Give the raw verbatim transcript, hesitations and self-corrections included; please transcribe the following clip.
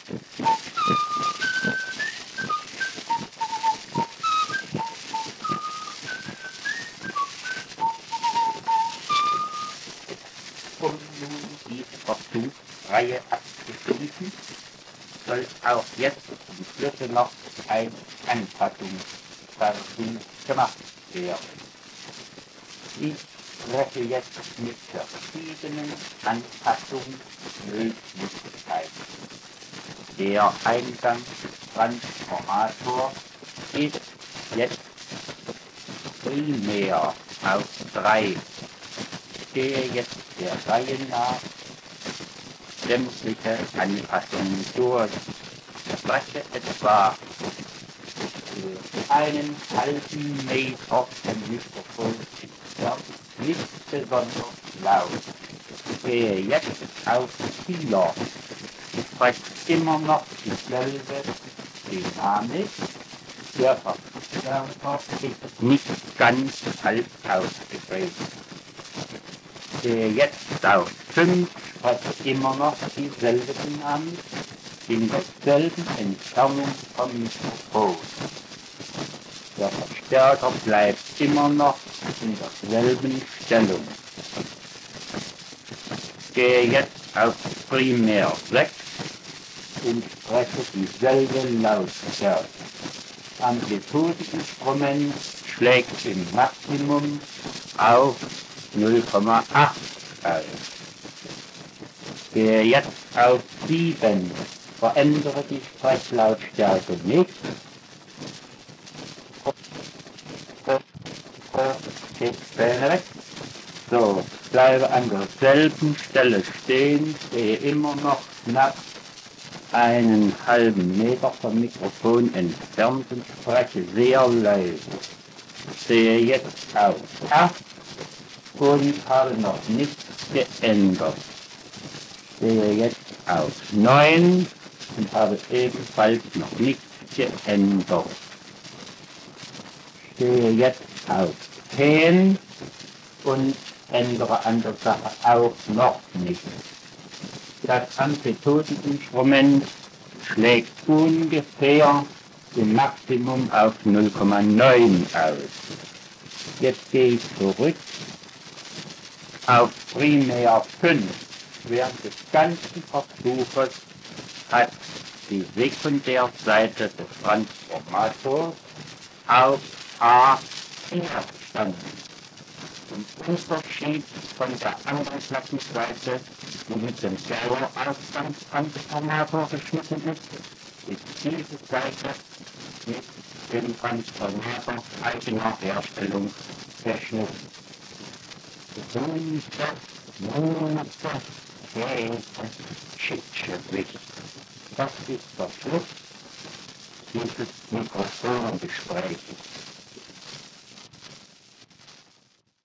Um nun die Versuchsreihe abzuschließen, soll auch jetzt zum Schluss noch ein Anpassungsversuch gemacht werden. Ich spreche jetzt mit verschiedenen Anpassungsmöglichkeiten. Der Eingangstransformator ist jetzt primär auf drei. Ich gehe jetzt der Reihe nach sämtliche Anpassungen durch. Ich spreche etwa einen halben Meter vom Mikrofon entfernt, nicht besonders laut. Ich gehe jetzt auf vier. Ich spreche immer noch dieselbe Dynamik. Der Verstärker ist nicht ganz halb ausgeprägt. Ich gehe jetzt auf fünf, spreche immer noch dieselbe Dynamik, in derselben Entfernung vom Mikrofon. Der Verstärker bleibt immer noch in derselben Stellung. Ich gehe jetzt auf primär sechs und spreche dieselbe Lautstärke. Das Amplitudeninstrument schlägt im Maximum auf null Komma acht aus. Ich gehe jetzt auf sieben, verändere die Sprechlautstärke nicht. So, bleibe an derselben Stelle stehen, stehe immer noch knapp einen halben Meter vom Mikrofon entfernt und spreche sehr leise. Ich sehe jetzt auf acht und habe noch nichts geändert. Ich sehe jetzt auf neun und habe ebenfalls noch nichts geändert. Ich stehe jetzt auf zehn und ändere an der Sache auch noch nichts. Das Amplitudeninstrument schlägt ungefähr im Maximum auf null Komma neun aus. Jetzt gehe ich zurück auf primär fünf. Während des ganzen Versuches hat die Sekundärseite des Transformators auf A vier gestanden. Im Unterschied von der anderen Plattenseite, die mit dem Servo-Ausgangstransformator geschnitten ist, ist diese Seite mit dem Transformator eigener Herstellung verschnitten. Grünste, Muster, Käse, Schichtgewicht. Das ist der Schluss dieses Mikrofongesprächs.